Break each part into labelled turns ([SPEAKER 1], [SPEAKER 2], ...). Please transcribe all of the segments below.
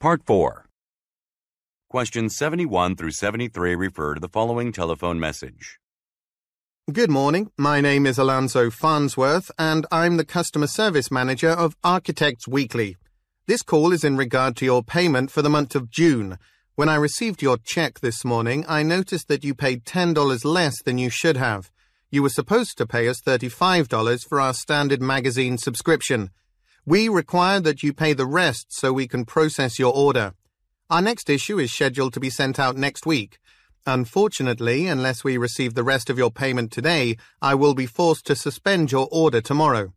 [SPEAKER 1] Part 4. Questions 71 through 73 refer to the following telephone message.
[SPEAKER 2] Good morning. My name is Alonso Farnsworth, and I'm the Customer Service Manager of Architects Weekly. This call is in regard to your payment for the month of June. When I received your check this morning, I noticed that you paid $10 less than you should have. You were supposed to pay us $35 for our standard magazine subscription. We require that you pay the rest so we can process your order. Our next issue is scheduled to be sent out next week. Unfortunately, unless we receive the rest of your payment today, I will be forced to suspend your order tomorrow.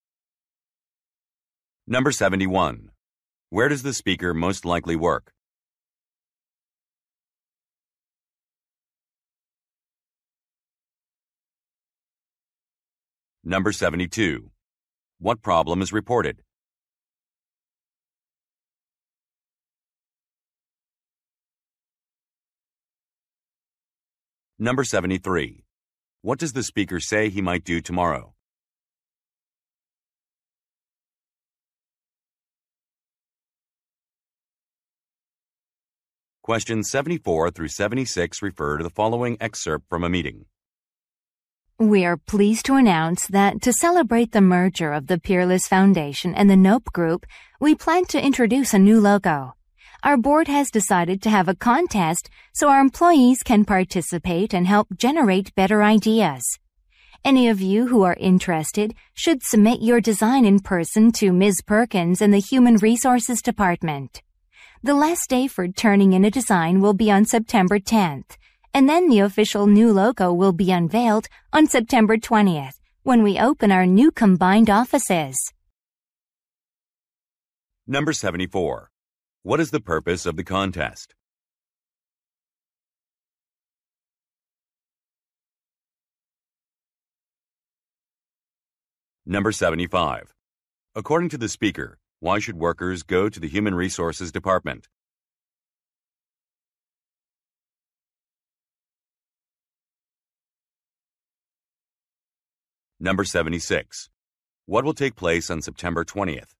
[SPEAKER 1] Number 71. Where does the speaker most likely work? Number 72. What problem is reported? Number 73. What does the speaker say he might do tomorrow? Questions 74 through 76 refer to the following excerpt from a meeting.
[SPEAKER 3] We are pleased to announce that to celebrate the merger of the Peerless Foundation and the Nope Group, we plan to introduce a new logo. Our board has decided to have a contest so our employees can participate and help generate better ideas. Any of you who are interested should submit your design in person to Ms. Perkins in the Human Resources Department. The last day for turning in a design will be on September 10th. And then the official new logo will be unveiled on September 20th, when we open our new combined offices.
[SPEAKER 1] Number 74. What is the purpose of the contest? Number 75. According to the speaker, why should workers go to the Human Resources Department? Number 76. What will take place on September 20th?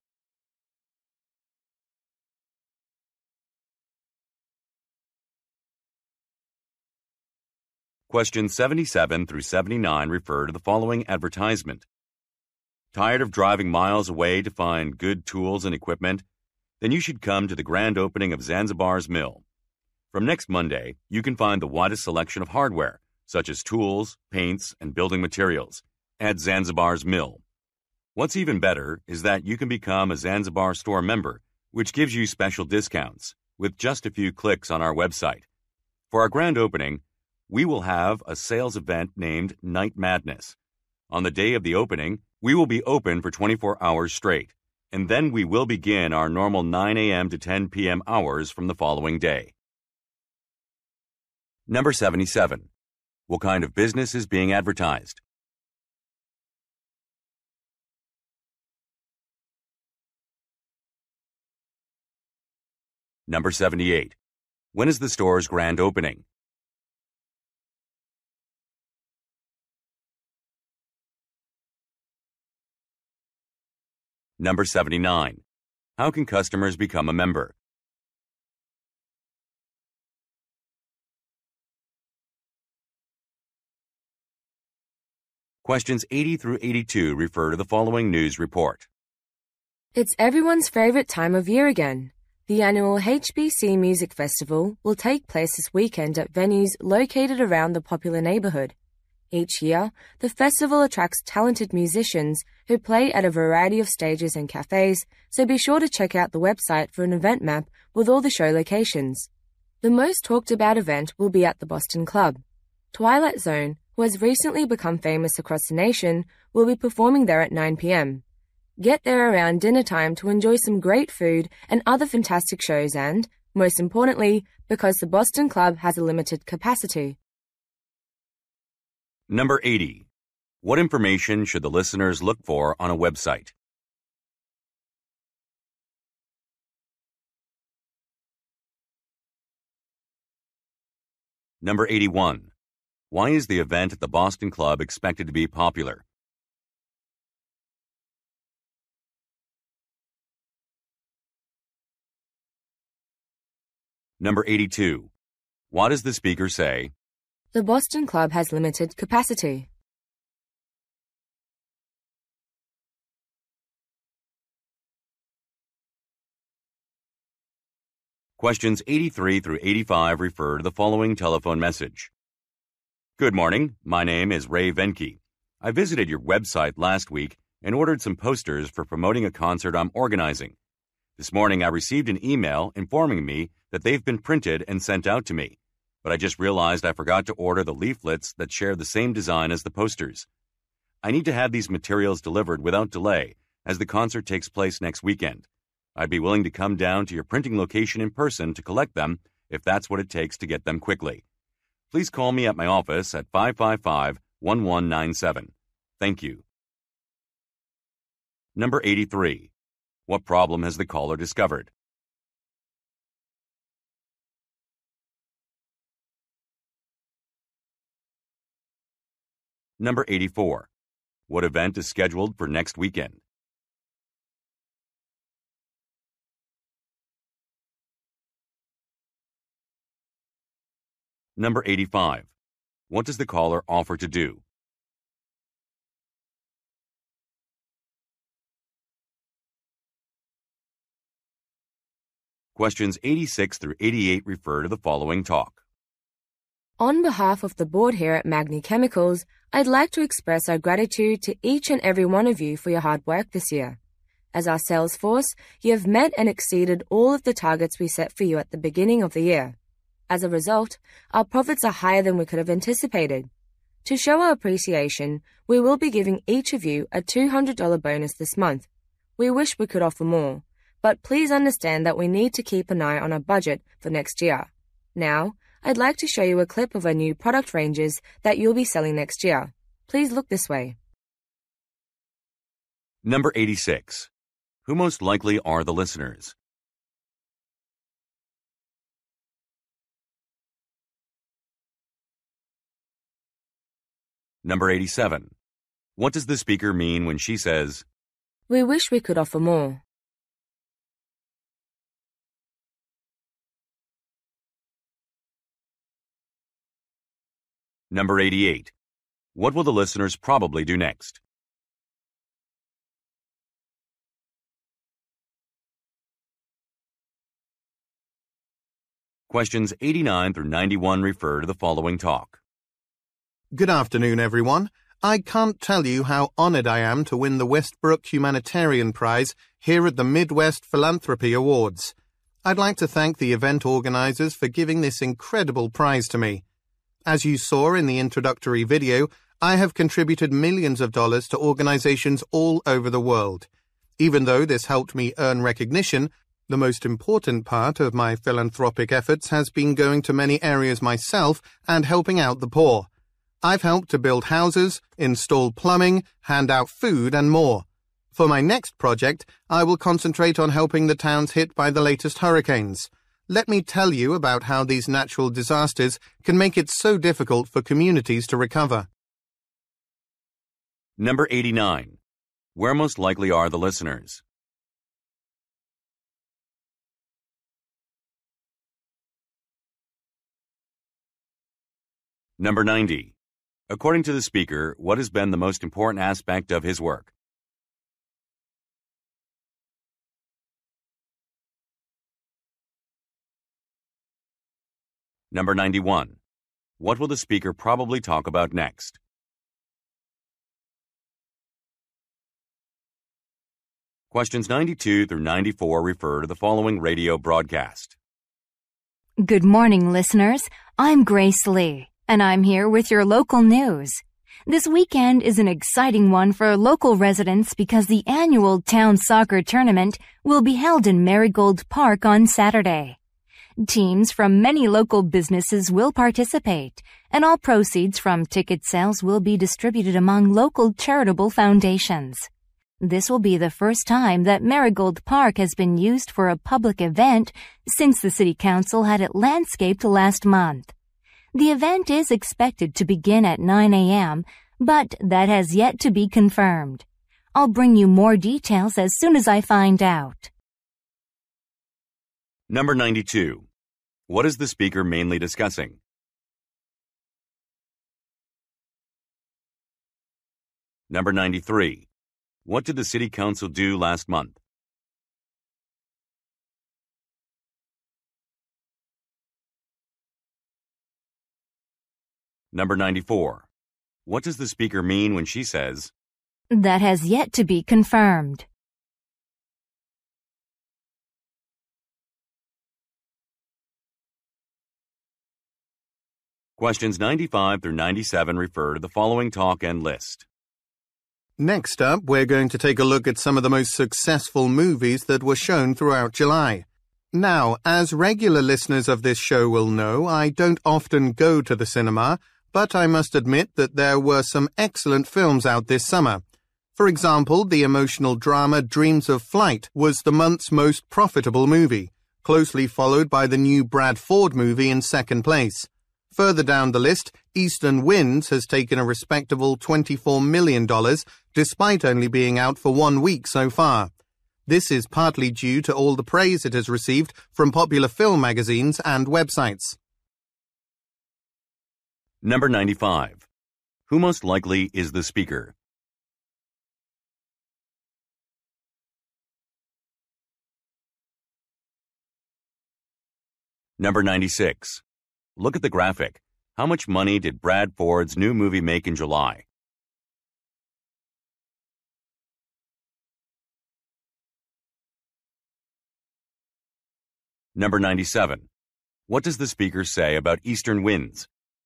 [SPEAKER 1] Questions 77 through 79 refer to the following advertisement. Tired of driving miles away to find good tools and equipment? Then you should come to the grand opening of Zanzibar's Mill. From next Monday, you can find the widest selection of hardware, such as tools, paints, and building materials, at Zanzibar's Mill. What's even better is that you can become a Zanzibar store member, which gives you special discounts with just a few clicks on our website. For our grand opening, we will have a sales event named Night Madness. On the day of the opening, we will be open for 24 hours straight, and then we will begin our normal 9 a.m. to 10 p.m. hours from the following day. Number 77. What kind of business is being advertised? Number 78. When is the store's grand opening? Number 79. How can customers become a member? Questions 80 through 82 refer to the following news report.
[SPEAKER 4] It's everyone's favorite time of year again. The annual HBC Music Festival will take place this weekend at venues located around the popular neighborhood. Each year, the festival attracts talented musicians who play at a variety of stages and cafes, so be sure to check out the website for an event map with all the show locations. The most talked about event will be at the Boston Club. Twilight Zone, who has recently become famous across the nation, will be performing there at 9 p.m. Get there around dinner time to enjoy some great food and other fantastic shows and, most importantly, because the Boston Club has a limited capacity.
[SPEAKER 1] Number 80. What information should the listeners look for on a website? Number 81. Why is the event at the Boston Club expected to be popular? Number 82. What does the speaker say?
[SPEAKER 4] The Boston Club has limited capacity.
[SPEAKER 1] Questions 83 through 85 refer to the following telephone message. Good morning. My name is Ray Venke. I visited your website last week and ordered some posters for promoting a concert I'm organizing. This morning I received an email informing me that they've been printed and sent out to me, but I just realized I forgot to order the leaflets that share the same design as the posters. I need to have these materials delivered without delay, as the concert takes place next weekend. I'd be willing to come down to your printing location in person to collect them if that's what it takes to get them quickly. Please call me at my office at 555-1197. Thank you. Number 83. What problem has the caller discovered? Number 84. What event is scheduled for next weekend? Number 85. What does the caller offer to do? Questions 86 through 88 refer to the following talk.
[SPEAKER 4] On behalf of the board here at Magni Chemicals, I'd like to express our gratitude to each and every one of you for your hard work this year. As our sales force, you have met and exceeded all of the targets we set for you at the beginning of the year. As a result, our profits are higher than we could have anticipated. To show our appreciation, we will be giving each of you a $200 bonus this month. We wish we could offer more, but please understand that we need to keep an eye on our budget for next year. Now, I'd like to show you a clip of our new product ranges that you'll be selling next year. Please look this way.
[SPEAKER 1] Number 86. Who most likely are the listeners? Number 87. What does the speaker mean when she says,
[SPEAKER 4] We wish we could offer more?
[SPEAKER 1] Number 88. What will the listeners probably do next? Questions 89 through 91 refer to the following talk.
[SPEAKER 2] Good afternoon, everyone. I can't tell you how honored I am to win the Westbrook Humanitarian Prize here at the Midwest Philanthropy Awards. I'd like to thank the event organizers for giving this incredible prize to me. As you saw in the introductory video, I have contributed millions of dollars to organizations all over the world. Even though this helped me earn recognition, the most important part of my philanthropic efforts has been going to many areas myself and helping out the poor. I've helped to build houses, install plumbing, hand out food, and more. For my next project, I will concentrate on helping the towns hit by the latest hurricanes. Let me tell you about how these natural disasters can make it so difficult for communities to recover.
[SPEAKER 1] Number 89. Where most likely are the listeners? Number 90. According to the speaker, what has been the most important aspect of his work? Number 91. What will the speaker probably talk about next? Questions 92 through 94 refer to the following radio broadcast.
[SPEAKER 3] Good morning, listeners. I'm Grace Lee, and I'm here with your local news. This weekend is an exciting one for local residents because the annual town soccer tournament will be held in Marigold Park on Saturday. Teams from many local businesses will participate, and all proceeds from ticket sales will be distributed among local charitable foundations. This will be the first time that Marigold Park has been used for a public event since the City Council had it landscaped last month. The event is expected to begin at 9 a.m., but that has yet to be confirmed. I'll bring you more details as soon as I find out.
[SPEAKER 1] Number 92. What is the speaker mainly discussing? Number 93. What did the City Council do last month? Number 94. What does the speaker mean when she says,
[SPEAKER 3] That has yet to be confirmed.
[SPEAKER 1] Questions 95 through 97 refer to the following talk and list.
[SPEAKER 2] Next up, we're going to take a look at some of the most successful movies that were shown throughout July. Now, as regular listeners of this show will know, I don't often go to the cinema, but I must admit that there were some excellent films out this summer. For example, the emotional drama Dreams of Flight was the month's most profitable movie, closely followed by the new Brad Ford movie in second place. Further down the list, Eastern Winds has taken a respectable $24 million, despite only being out for 1 week so far. This is partly due to all the praise it has received from popular film magazines and websites.
[SPEAKER 1] Number 95. Who most likely is the speaker? Number 96. Look at the graphic. How much money did Brad Ford's new movie make in July? Number 97. What does the speaker say about Eastern Winds?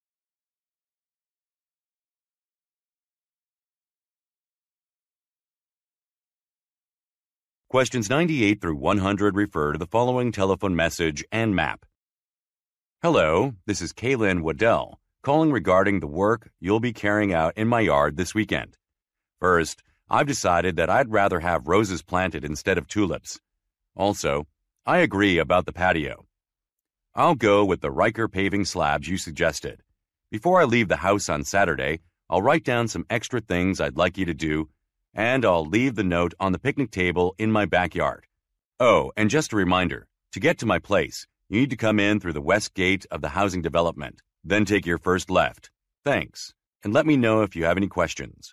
[SPEAKER 1] Questions 98 through 100 refer to the following telephone message and map. Hello, this is Kaylin Waddell, calling regarding the work you'll be carrying out in my yard this weekend. First, I've decided that I'd rather have roses planted instead of tulips. Also, I agree about the patio. I'll go with the Riker paving slabs you suggested. Before I leave the house on Saturday, I'll write down some extra things I'd like you to do, and I'll leave the note on the picnic table in my backyard. Oh, and just a reminder, to get to my place, you need to come in through the west gate of the housing development, then take your first left. Thanks, and let me know if you have any questions.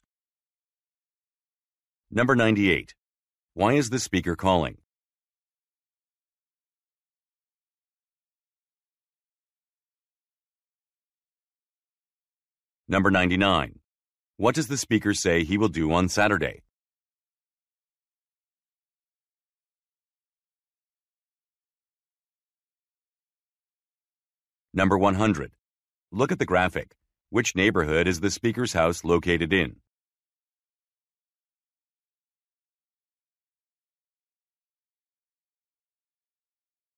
[SPEAKER 1] Number 98. Why is the speaker calling? Number 99. What does the speaker say he will do on Saturday? Number 100. Look at the graphic. Which neighborhood is the speaker's house located in?